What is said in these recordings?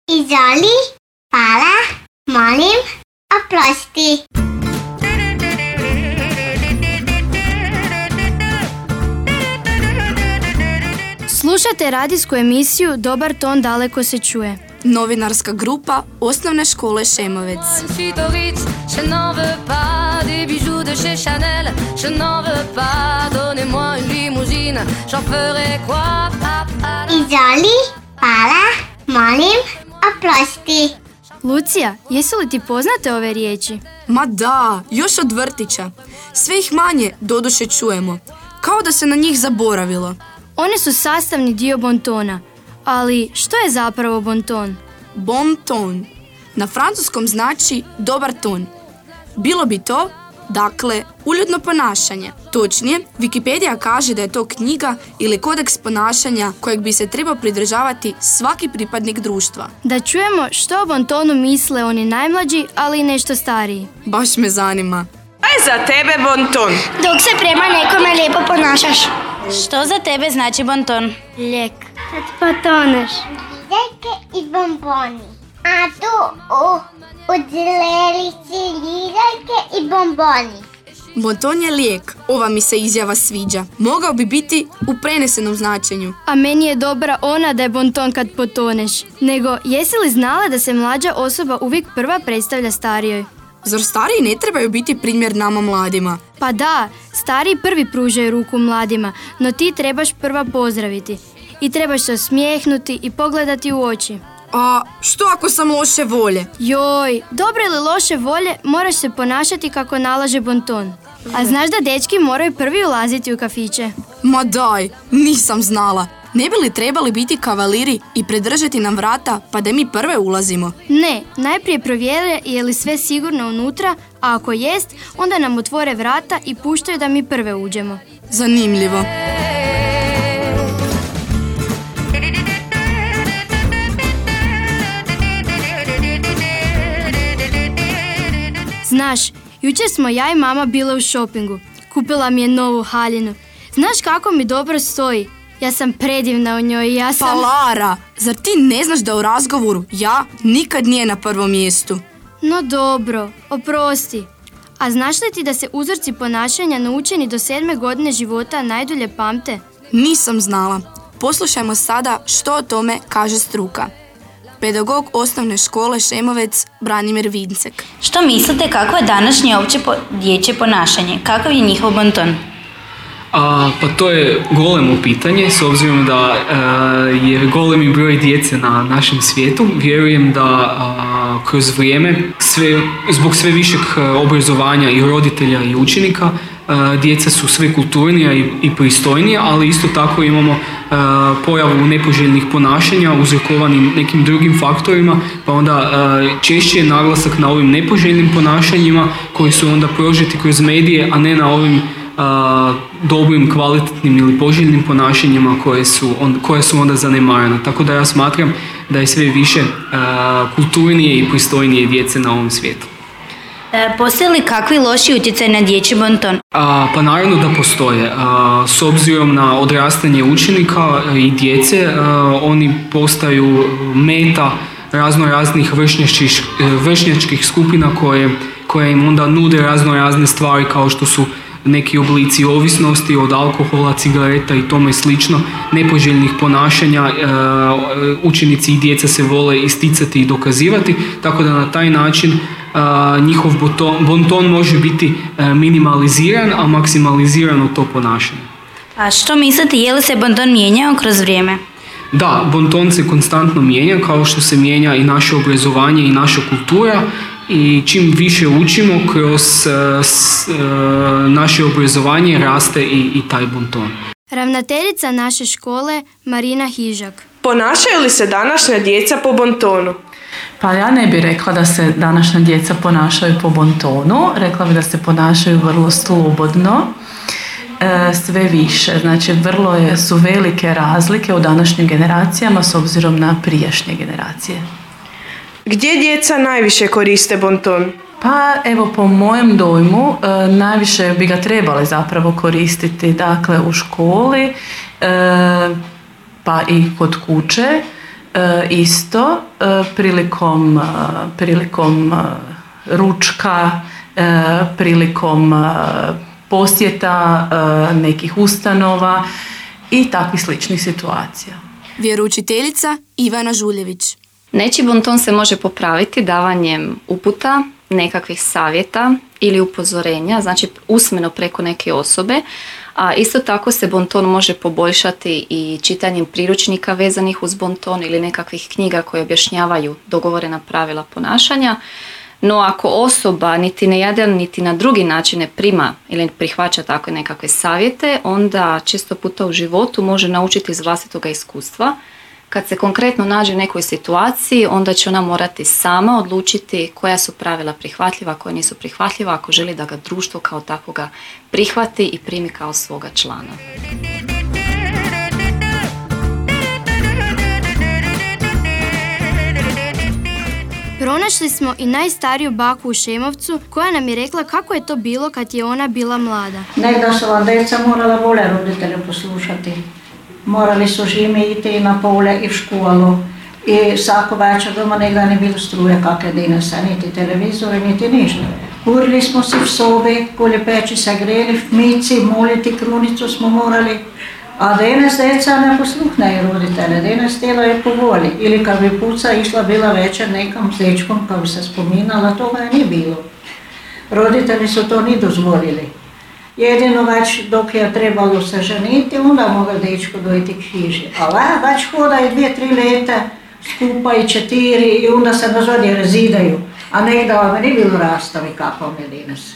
Izvoli, hvala, molim, oprosti. Slušate radijsku emisiju Dobar ton daleko se čuje. Novinarska grupa Osnovne škole Šemovec. Izvoli, hvala, molim, oprosti. Lucija, jesu li ti poznate ove riječi? Ma da, još od vrtića. Sve ih manje doduše čujemo. Kao da se na njih zaboravilo. One su sastavni dio bontona. Ali što je zapravo bonton? Bon ton. Na francuskom znači dobar ton. Bilo bi to, dakle, uljudno ponašanje. Točnije, Wikipedia kaže da je to knjiga ili kodeks ponašanja kojeg bi se trebao pridržavati svaki pripadnik društva. Da čujemo što o bontonu misle oni najmlađi, ali i nešto stariji. Baš me zanima. Šta je za tebe bonton? Dok se prema nekome lijepo ponašaš. Što za tebe znači bonton? Lijek. Kad potoneš. Ljeke i bomboni. A tu u dlelici ljiljake i bomboni. Bonton je lijek, ova mi se izjava sviđa. Mogao bi biti u prenesenom značenju. A meni je dobra ona da je bonton kad potoneš. Nego, jesi li znala da se mlađa osoba uvijek prva predstavlja starijoj? Zar stariji ne trebaju biti primjer nama mladima? Pa da, stariji prvi pružaju ruku mladima, no ti trebaš prva pozdraviti. I trebaš se osmijehnuti i pogledati u oči. A što ako sam loše volje? Joj, dobre ili loše volje moraš se ponašati kako nalaže bonton. A znaš da dečki moraju prvi ulaziti u kafiće? Ma daj, nisam znala. Ne bi li trebali biti kavaliri i predržati nam vrata pa da mi prve ulazimo? Ne, najprije provjere je li sve sigurno unutra, a ako jest, onda nam otvore vrata i puštaju da mi prve uđemo. Zanimljivo. Znaš, jučer smo ja i mama bile u šopingu. Kupila mi je novu haljinu. Znaš kako mi dobro stoji? Ja sam predivna u njoj i ja sam... Pa Lara, zar ti ne znaš da u razgovoru ja nikad nije na prvom mjestu? No dobro, oprosti. A znaš li ti da se uzorci ponašanja naučeni do 7. godine života najdulje pamte? Nisam znala. Poslušajmo sada što o tome kaže struka. Pedagog Osnovne škole Šemovec Branimir Vincek. Što mislite kako je današnje opće dječje ponašanje? Kakav je njihov bonton? Pa to je golemo pitanje, s obzirom da je golemi broj djece na našem svijetu. Vjerujem da kroz vrijeme, zbog sve višeg obrazovanja i roditelja i učenika, djeca su sve kulturnija i pristojnija, ali isto tako imamo pojavu nepoželjnih ponašanja uzrokovanim nekim drugim faktorima, pa onda češće je naglasak na ovim nepoželjnim ponašanjima koji su onda prožeti kroz medije, a ne na ovim dobrim, kvalitetnim ili poželjnim ponašanjima koje su onda zanemarena. Tako da ja smatram da je sve više kulturnije i pristojnije djece na ovom svijetu. Postoje li kakvi loši utjecaj na dječji bonton? Pa naravno da postoje. S obzirom na odrastanje učenika i djece, oni postaju meta raznih vršnjačkih skupina koje im onda nude razne stvari kao što su neki oblici ovisnosti od alkohola, cigareta i tome slično, nepoželjnih ponašanja. Učenici i djeca se vole isticati i dokazivati, tako da na taj način njihov bonton može biti minimaliziran, a maksimalizirano to ponašanje. A što mislite, je li se bonton mijenjao kroz vrijeme? Da, bonton se konstantno mijenja, kao što se mijenja i naše obrazovanje i naša kultura. I čim više učimo kroz naše obrazovanje raste i taj bonton. Ravnateljica naše škole Marina Hižak. Ponašaju li se današnja djeca po bontonu? Pa ja ne bih rekla da se današnja djeca ponašaju po bontonu, rekla bih da se ponašaju vrlo slobodno, sve više. Znači su velike razlike u današnjim generacijama s obzirom na prijašnje generacije. Gdje djeca najviše koriste bonton? Pa evo, po mojem dojmu najviše bi ga trebali zapravo koristiti, dakle u školi, pa i kod kuće. isto prilikom ručka, prilikom posjeta nekih ustanova i takvih sličnih situacija. Vjeroučiteljica Ivana Žuljević. Nečiji bonton se može popraviti davanjem uputa, nekakvih savjeta ili upozorenja, znači usmeno preko neke osobe, a isto tako se bonton može poboljšati i čitanjem priručnika vezanih uz bonton ili nekakvih knjiga koje objašnjavaju dogovorena pravila ponašanja. No ako osoba niti na jedan niti na drugi način ne prima ili ne prihvaća takve nekakve savjete, onda često puta u životu može naučiti iz vlastitoga iskustva. Kad se konkretno nađe u nekoj situaciji, onda će ona morati sama odlučiti koja su pravila prihvatljiva, koja nisu prihvatljiva, ako želi da ga društvo kao takvoga prihvati i primi kao svoga člana. Pronašli smo i najstariju baku u Šemovcu koja nam je rekla kako je to bilo kad je ona bila mlada. Nekda su vam deca morala bolje roditelje poslušati. Morali su žimi iti na pole i v školu. I svako večer doma nekda ni bilo struje kakve dinese, niti televizore, niti ništa. Kurili smo si v sobi, koli peči se greli, v mici, moliti krunicu smo morali. A danes deca ne posluhnejo roditelje, danes delajo po volji. Ili kad bi puca išla bila večer nekam s dečkom, kad bi se spominala, toga ni bilo. Roditelji su to ni dozvolili. Jedino več dok je trebalo se ženiti, onda mogel dečko dojti k hiži. Ali več hodaju 2-3 leta, skupaj 4 i onda se nazadnje razidaju. A nekda vam ni bilo rastavi kako vam je danas.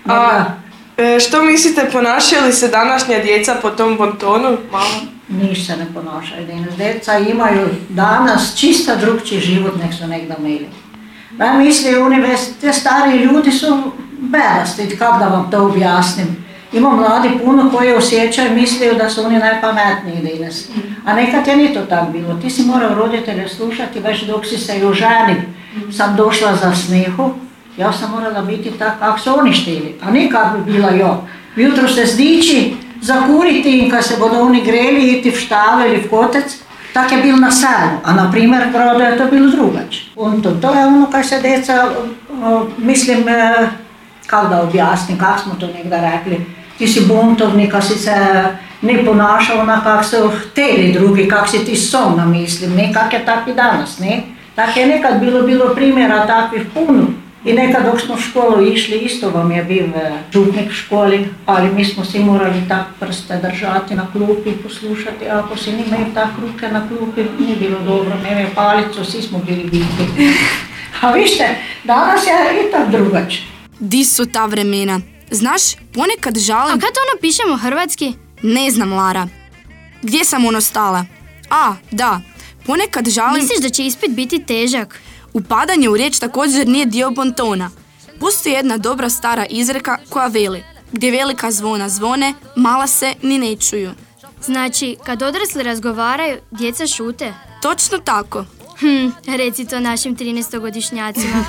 Što mislite, ponašaju li se današnja djeca po tom bontonu? Niš se ne ponašaju danas. Djeca imaju danas čista drugčiji život nek su nekda imeli. Ja mislim, te stariji ljudi su bedasti, kako da vam to objasnim. Ima mladi puno koji osjećaju i misliju da su oni najpametniji danas. A nekad je ni to tako bilo. Ti si morao roditelje slušati, već dok si se i oženil. Sam došla za snehu, ja sam morala biti tak kako su oni štili, a ne kako bi bila ja. Jutro se zdići, zakuriti im kad se bodo oni greli, iti v štale ili v kotec, tak je bil na selu, a na primer v gradu je to bilo drugače. To je ono kaj se deca, mislim, kako da objasnim, kako smo to nekda rekli, ti si buntovni, kad si se ne ponašao na kak su hteli drugi, kak si ti sam namislim, ne kak je tak i danas, ne. Tak je nekad bilo primjera takvih puno. I nekad dok smo v školu išli, isto vam je bil župnik v školi, ali mi smo si morali tak prste držati na klupi, poslušati, a ako si ni imel tak ruke na klupi, ni bilo dobro, ne imel palico, svi smo bili biti. A vište, danas je i tak drugače. Di su ta vremena? Znaš, ponekad žalim... A kad ono pišemo hrvatski? Ne znam, Lara. Gdje sam ono stala? A, da, ponekad žalim... Misliš da će ispit biti težak? Upadanje u riječ također nije dio bontona. Postoji jedna dobra stara izreka koja veli: gdje velika zvona zvone, mala se ni ne čuju. Znači, kad odrasli razgovaraju, djeca šute? Točno tako. Reci to našim 13-godišnjacima.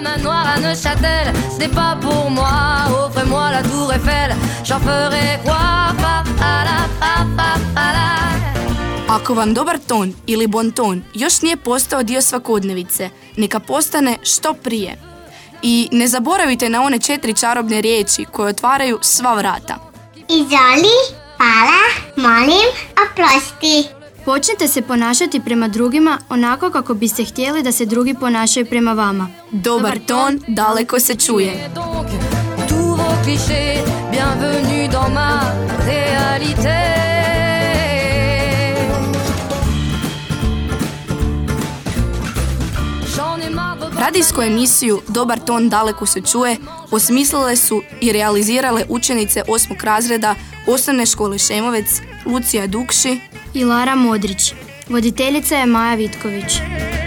Ako vam dobar ton ili bonton još nije postao dio svakodnevice, neka postane što prije. I ne zaboravite na one 4 čarobne riječi koje otvaraju sva vrata. Izvoli, hvala, molim, oprosti. Počnite se ponašati prema drugima onako kako biste htjeli da se drugi ponašaju prema vama. Dobar ton daleko se čuje. Radijsku emisiju Dobar ton daleko se čuje osmislile su i realizirale učenice 8. razreda Osnovne škole Šemovec, Lucija Dukši i Lara Modrić. Voditeljica je Maja Vitković.